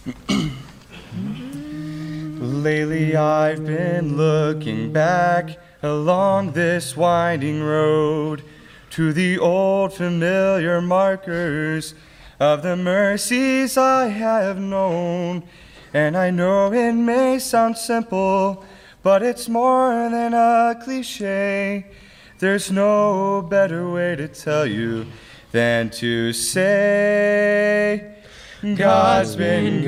Lately I've been looking back along this winding road to the old familiar markers of the mercies I have known. And I know it may sound simple, but it's more than a cliche. There's no better way to tell you than to say, God's been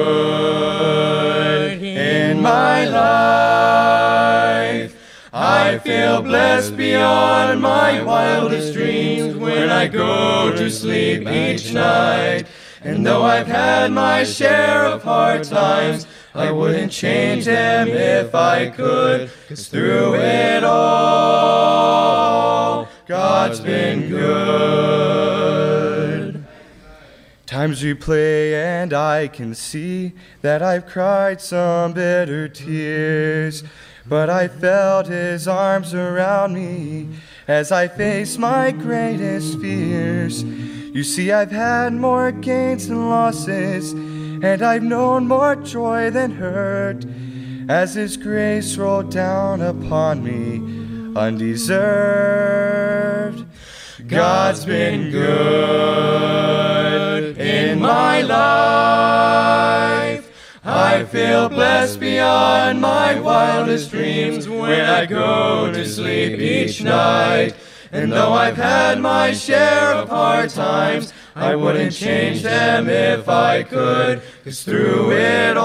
good in my life. I feel blessed beyond my wildest dreams when I go to sleep each night. And though I've had my share of hard times, I wouldn't change them if I could, 'cause through it all, God's been good. Times replay and I can see that I've cried some bitter tears, but I felt his arms around me as I faced my greatest fears. You see, I've had more gains than losses, and I've known more joy than hurt, as his grace rolled down upon me undeserved. God's been good in my life. I feel blessed beyond my wildest dreams when I go to sleep each night. And though I've had my share of hard times, I wouldn't change them if I could, 'cause through it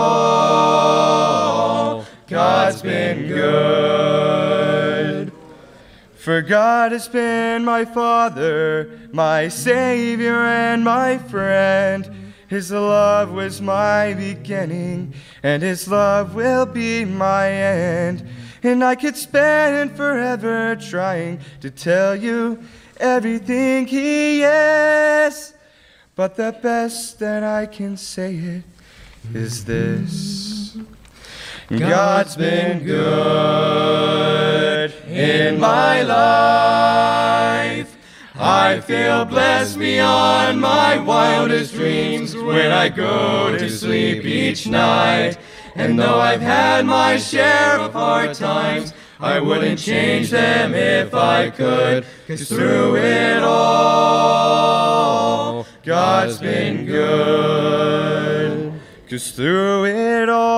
all, God's been good. For God has been my Father, my Savior, and my friend. His love was my beginning, and His love will be my end. And I could spend forever trying to tell you everything He is, but the best that I can say it is this: God's been good in my life. I feel blessed beyond my wildest dreams when I go to sleep each night. And though I've had my share of hard times, I wouldn't change them if I could, 'cause through it all, God's been good. 'Cause through it all,